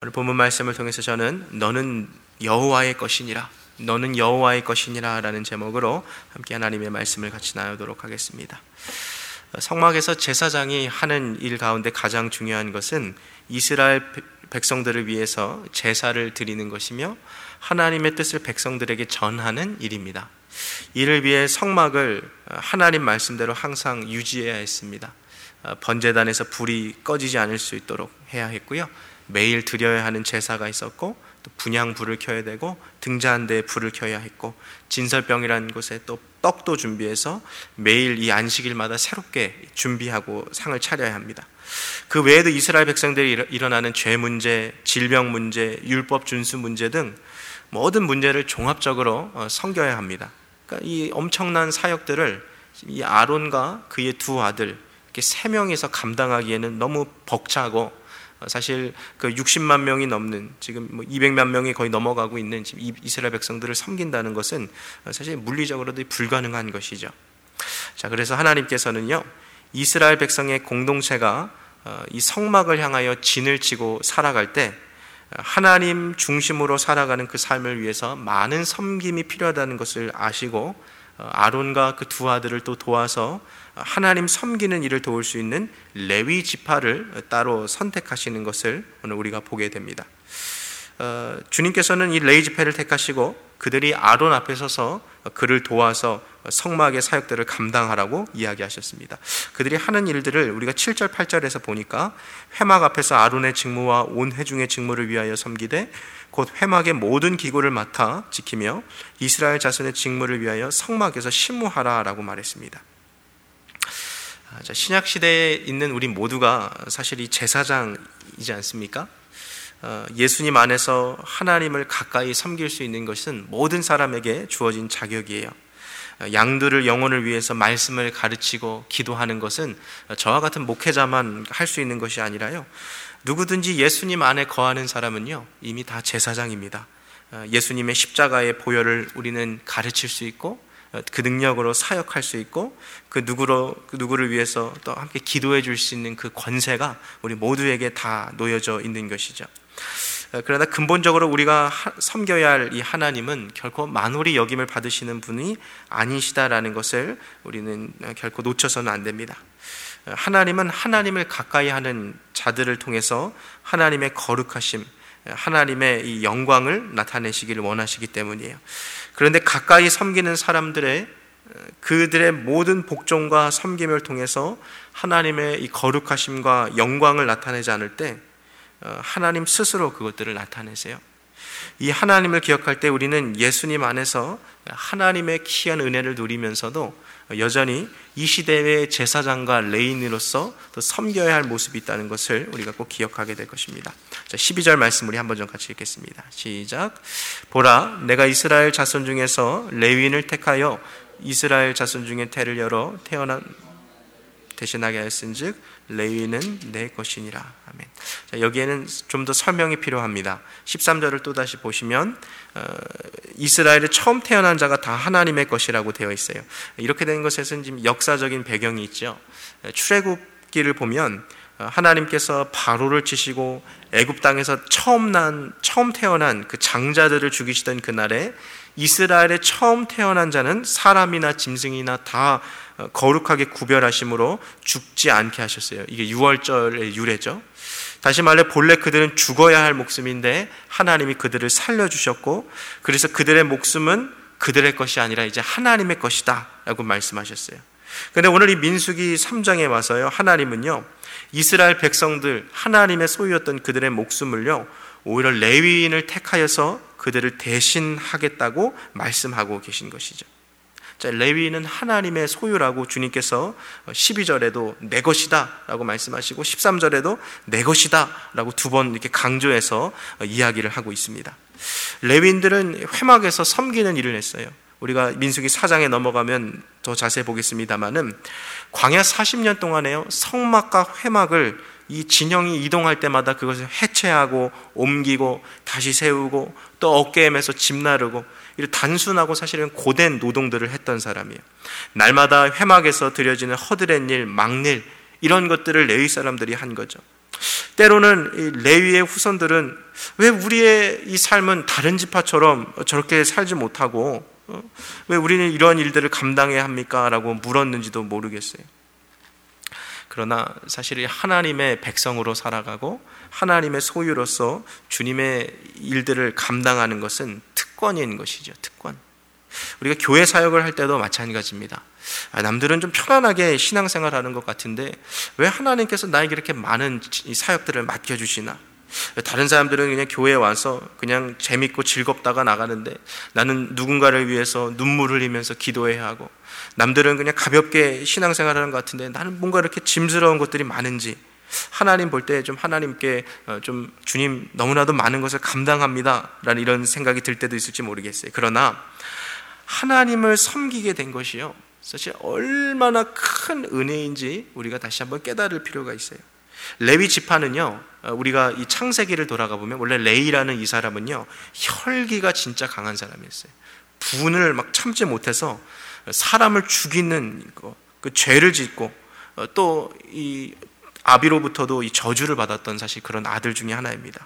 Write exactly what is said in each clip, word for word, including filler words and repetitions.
오늘 본문 말씀을 통해서 저는 너는 여호와의 것이니라, 너는 여호와의 것이니라 라는 제목으로 함께 하나님의 말씀을 같이 나누도록 하겠습니다. 성막에서 제사장이 하는 일 가운데 가장 중요한 것은 이스라엘 백성들을 위해서 제사를 드리는 것이며 하나님의 뜻을 백성들에게 전하는 일입니다. 이를 위해 성막을 하나님 말씀대로 항상 유지해야 했습니다. 번제단에서 불이 꺼지지 않을 수 있도록 해야 했고요, 매일 드려야 하는 제사가 있었고, 또 분향불을 켜야 되고, 등잔 데에 불을 켜야 했고, 진설병이라는 곳에 또 떡도 준비해서 매일 이 안식일마다 새롭게 준비하고 상을 차려야 합니다. 그 외에도 이스라엘 백성들이 일어나는 죄 문제, 질병 문제, 율법 준수 문제 등 모든 문제를 종합적으로 섬겨야 합니다. 그러니까 이 엄청난 사역들을 이 아론과 그의 두 아들 이렇게 세 명이서 감당하기에는 너무 벅차고, 사실 그 육십만 명이 넘는, 지금 뭐 이백만 명이 거의 넘어가고 있는 지금 이스라엘 백성들을 섬긴다는 것은 사실 물리적으로도 불가능한 것이죠. 자, 그래서 하나님께서는요, 이스라엘 백성의 공동체가 이 성막을 향하여 진을 치고 살아갈 때 하나님 중심으로 살아가는 그 삶을 위해서 많은 섬김이 필요하다는 것을 아시고, 아론과 그 두 아들을 또 도와서 하나님 섬기는 일을 도울 수 있는 레위 지파를 따로 선택하시는 것을 오늘 우리가 보게 됩니다. 어, 주님께서는 이 레위 지파를 택하시고 그들이 아론 앞에 서서 그를 도와서 성막의 사역들을 감당하라고 이야기하셨습니다. 그들이 하는 일들을 우리가 칠 절 팔 절에서 보니까 회막 앞에서 아론의 직무와 온 회중의 직무를 위하여 섬기되 곧 회막의 모든 기구를 맡아 지키며 이스라엘 자손의 직무를 위하여 성막에서 심무하라 라고 말했습니다. 자, 신약 시대에 있는 우리 모두가 사실 이 제사장이지 않습니까? 어, 예수님 안에서 하나님을 가까이 섬길 수 있는 것은 모든 사람에게 주어진 자격이에요. 양들을 영혼을 위해서 말씀을 가르치고 기도하는 것은 저와 같은 목회자만 할 수 있는 것이 아니라요, 누구든지 예수님 안에 거하는 사람은요 이미 다 제사장입니다. 예수님의 십자가의 보혈을 우리는 가르칠 수 있고, 그 능력으로 사역할 수 있고, 그 누구로, 그 누구를 위해서 또 함께 기도해 줄 수 있는 그 권세가 우리 모두에게 다 놓여져 있는 것이죠. 그러나 근본적으로 우리가 섬겨야 할 이 하나님은 결코 만홀히 여김을 받으시는 분이 아니시다라는 것을 우리는 결코 놓쳐서는 안 됩니다. 하나님은 하나님을 가까이 하는 자들을 통해서 하나님의 거룩하심, 하나님의 이 영광을 나타내시기를 원하시기 때문이에요. 그런데 가까이 섬기는 사람들의 그들의 모든 복종과 섬김을 통해서 하나님의 이 거룩하심과 영광을 나타내지 않을 때 하나님 스스로 그것들을 나타내세요. 이 하나님을 기억할 때 우리는 예수님 안에서 하나님의 귀한 은혜를 누리면서도 여전히 이 시대의 제사장과 레위인으로서 또 섬겨야 할 모습이 있다는 것을 우리가 꼭 기억하게 될 것입니다. 자, 십이 절 말씀 우리 한번 좀 같이 읽겠습니다. 시작. 보라, 내가 이스라엘 자손 중에서 레위인을 택하여 이스라엘 자손 중에 태를 열어 태어난 대신하게 하였은즉 레위는 내 것이니라. 아멘. 자, 여기에는 좀 더 설명이 필요합니다. 십삼 절을 또 다시 보시면 어, 이스라엘의 처음 태어난 자가 다 하나님의 것이라고 되어 있어요. 이렇게 된 것에는 지금 역사적인 배경이 있죠. 출애굽기를 보면 하나님께서 바로를 치시고 애굽 땅에서 처음 난 처음 태어난 그 장자들을 죽이시던 그날에 이스라엘의 처음 태어난 자는 사람이나 짐승이나 다 거룩하게 구별하심으로 죽지 않게 하셨어요. 이게 유월절의 유래죠. 다시 말해 본래 그들은 죽어야 할 목숨인데 하나님이 그들을 살려주셨고, 그래서 그들의 목숨은 그들의 것이 아니라 이제 하나님의 것이다 라고 말씀하셨어요. 그런데 오늘 이 민수기 삼 장에 와서요, 하나님은요 이스라엘 백성들, 하나님의 소유였던 그들의 목숨을요 오히려 레위인을 택하여서 그들을 대신하겠다고 말씀하고 계신 것이죠. 자, 레위인은 하나님의 소유라고 주님께서 십이 절에도 내 것이다 라고 말씀하시고 십삼 절에도 내 것이다 라고 두 번 이렇게 강조해서 이야기를 하고 있습니다. 레위인들은 회막에서 섬기는 일을 했어요. 우리가 민수기 사 장에 넘어가면 더 자세히 보겠습니다만은 광야 사십 년 동안에요 성막과 회막을 이 진영이 이동할 때마다 그것을 해체하고 옮기고 다시 세우고 또 어깨에 매서 짐 나르고 이런 단순하고 사실은 고된 노동들을 했던 사람이에요. 날마다 회막에서 드려지는 허드렛 일, 막일 이런 것들을 레위 사람들이 한 거죠. 때로는 이 레위의 후손들은 왜 우리의 이 삶은 다른 지파처럼 저렇게 살지 못하고 왜 우리는 이러한 일들을 감당해야 합니까? 라고 물었는지도 모르겠어요. 그러나 사실 하나님의 백성으로 살아가고 하나님의 소유로서 주님의 일들을 감당하는 것은 특권인 것이죠. 특권. 우리가 교회 사역을 할 때도 마찬가지입니다. 남들은 좀 편안하게 신앙생활하는 것 같은데 왜 하나님께서 나에게 이렇게 많은 사역들을 맡겨주시나? 다른 사람들은 그냥 교회에 와서 그냥 재밌고 즐겁다가 나가는데 나는 누군가를 위해서 눈물 흘리면서 기도해야 하고, 남들은 그냥 가볍게 신앙생활하는 것 같은데 나는 뭔가 이렇게 짐스러운 것들이 많은지, 하나님 볼 때 좀 하나님께 좀 주님 너무나도 많은 것을 감당합니다 라는 이런 생각이 들 때도 있을지 모르겠어요. 그러나 하나님을 섬기게 된 것이요, 사실 얼마나 큰 은혜인지 우리가 다시 한번 깨달을 필요가 있어요. 레위 지파는요, 우리가 이 창세기를 돌아가 보면 원래 레위라는 이 사람은요 혈기가 진짜 강한 사람이었어요. 분을 막 참지 못해서 사람을 죽이는 거, 그 죄를 짓고 또 이 아비로부터도 이 저주를 받았던 사실 그런 아들 중에 하나입니다.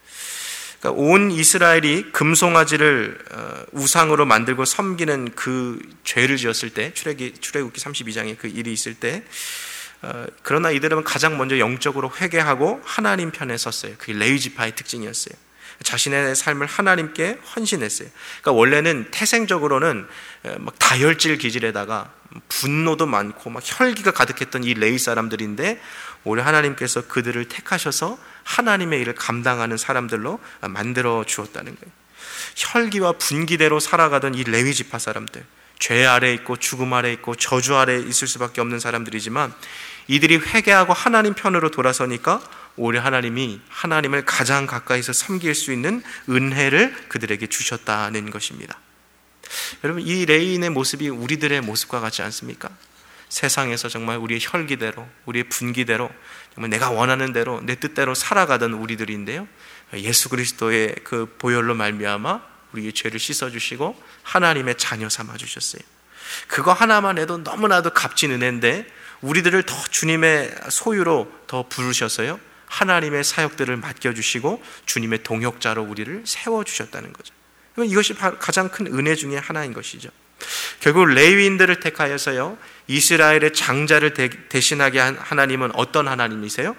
그러니까 온 이스라엘이 금송아지를 우상으로 만들고 섬기는 그 죄를 지었을 때, 출애기, 출애굽기 삼십이 장에 그 일이 있을 때, 어, 그러나 이들은 가장 먼저 영적으로 회개하고 하나님 편에 섰어요. 그게 레위 지파의 특징이었어요. 자신의 삶을 하나님께 헌신했어요. 그러니까 원래는 태생적으로는 막 다혈질 기질에다가 분노도 많고 막 혈기가 가득했던 이 레위 사람들인데, 오히려 하나님께서 그들을 택하셔서 하나님의 일을 감당하는 사람들로 만들어 주었다는 거예요. 혈기와 분기대로 살아가던 이 레위 지파 사람들, 죄 아래 있고 죽음 아래 있고 저주 아래 있을 수밖에 없는 사람들이지만, 이들이 회개하고 하나님 편으로 돌아서니까 오히려 하나님이 하나님을 가장 가까이서 섬길 수 있는 은혜를 그들에게 주셨다는 것입니다. 여러분, 이 레위인의 모습이 우리들의 모습과 같지 않습니까? 세상에서 정말 우리의 혈기대로, 우리의 분기대로, 정말 내가 원하는 대로, 내 뜻대로 살아가던 우리들인데요, 예수 그리스도의 그 보혈로 말미암아 우리의 죄를 씻어주시고 하나님의 자녀 삼아주셨어요. 그거 하나만 해도 너무나도 값진 은혜인데, 우리들을 더 주님의 소유로 더 부르셔서요, 하나님의 사역들을 맡겨주시고 주님의 동역자로 우리를 세워주셨다는 거죠. 이것이 가장 큰 은혜 중에 하나인 것이죠. 결국 레위인들을 택하여서요, 이스라엘의 장자를 대신하게 한 하나님은 어떤 하나님이세요?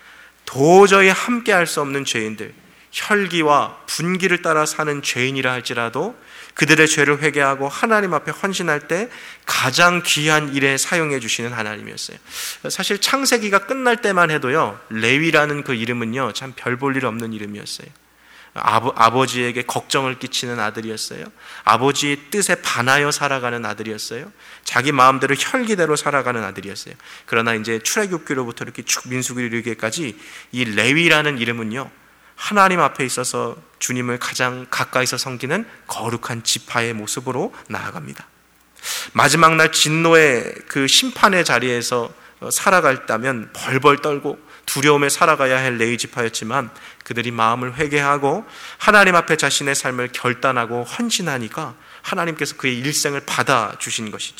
도저히 함께할 수 없는 죄인들, 혈기와 분기를 따라 사는 죄인이라 할지라도 그들의 죄를 회개하고 하나님 앞에 헌신할 때 가장 귀한 일에 사용해 주시는 하나님이었어요. 사실 창세기가 끝날 때만 해도요, 레위라는 그 이름은요 참 별 볼 일 없는 이름이었어요. 아버, 아버지에게 걱정을 끼치는 아들이었어요. 아버지의 뜻에 반하여 살아가는 아들이었어요. 자기 마음대로 혈기대로 살아가는 아들이었어요. 그러나 이제 출애굽기로부터 이렇게 쭉 민수기를 이르기까지 이 레위라는 이름은요, 하나님 앞에 있어서 주님을 가장 가까이서 섬기는 거룩한 지파의 모습으로 나아갑니다. 마지막 날 진노의 그 심판의 자리에서 살아갔다면 벌벌 떨고 두려움에 살아가야 할 레위 지파였지만, 그들이 마음을 회개하고 하나님 앞에 자신의 삶을 결단하고 헌신하니까 하나님께서 그의 일생을 받아주신 것이죠.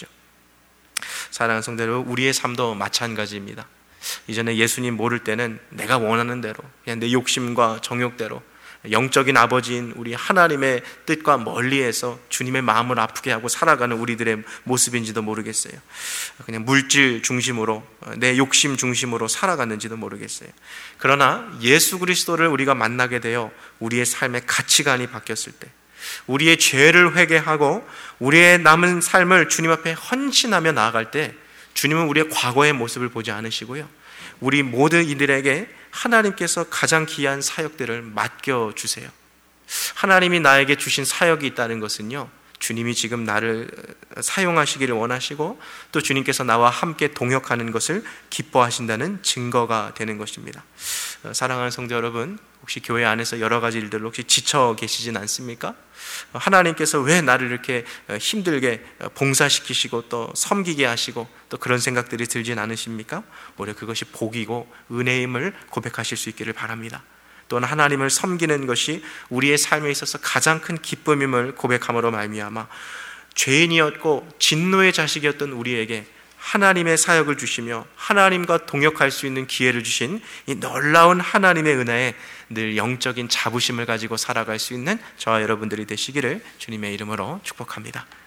사랑하는 성도 여러분, 우리의 삶도 마찬가지입니다. 이전에 예수님 모를 때는 내가 원하는 대로, 그냥 내 욕심과 정욕대로 영적인 아버지인 우리 하나님의 뜻과 멀리해서 주님의 마음을 아프게 하고 살아가는 우리들의 모습인지도 모르겠어요. 그냥 물질 중심으로, 내 욕심 중심으로 살아갔는지도 모르겠어요. 그러나 예수 그리스도를 우리가 만나게 되어 우리의 삶의 가치관이 바뀌었을 때, 우리의 죄를 회개하고 우리의 남은 삶을 주님 앞에 헌신하며 나아갈 때, 주님은 우리의 과거의 모습을 보지 않으시고요, 우리 모든 이들에게 하나님께서 가장 귀한 사역들을 맡겨주세요. 하나님이 나에게 주신 사역이 있다는 것은요, 주님이 지금 나를 사용하시기를 원하시고 또 주님께서 나와 함께 동역하는 것을 기뻐하신다는 증거가 되는 것입니다. 사랑하는 성도 여러분, 혹시 교회 안에서 여러 가지 일들로 혹시 지쳐 계시진 않습니까? 하나님께서 왜 나를 이렇게 힘들게 봉사시키시고 또 섬기게 하시고 또 그런 생각들이 들진 않으십니까? 오히려 그것이 복이고 은혜임을 고백하실 수 있기를 바랍니다. 또는 하나님을 섬기는 것이 우리의 삶에 있어서 가장 큰 기쁨임을 고백함으로 말미암아 죄인이었고 진노의 자식이었던 우리에게 하나님의 사역을 주시며 하나님과 동역할 수 있는 기회를 주신 이 놀라운 하나님의 은혜에 늘 영적인 자부심을 가지고 살아갈 수 있는 저와 여러분들이 되시기를 주님의 이름으로 축복합니다.